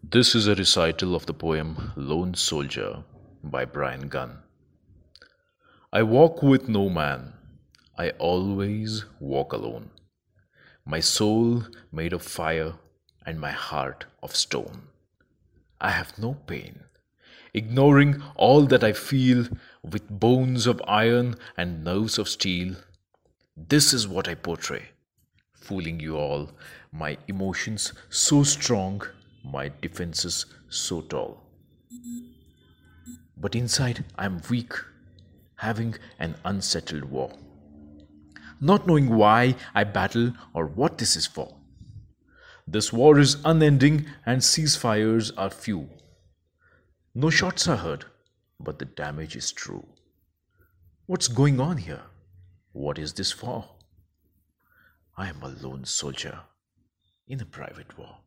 This is a recital of the poem Lone Soldier by Brian Gunn. I walk with no man, I always walk alone. My soul made of fire and my heart of stone. I have no pain, ignoring all that I feel with bones of iron and nerves of steel. This is what I portray, fooling you all. My emotions so strong, my defenses so tall. But inside I am weak, having an unsettled war. Not knowing why I battle or what this is for. This war is unending and ceasefires are few. No shots are heard, but the damage is true. What's going on here? What is this for? I am a lone soldier in a private war.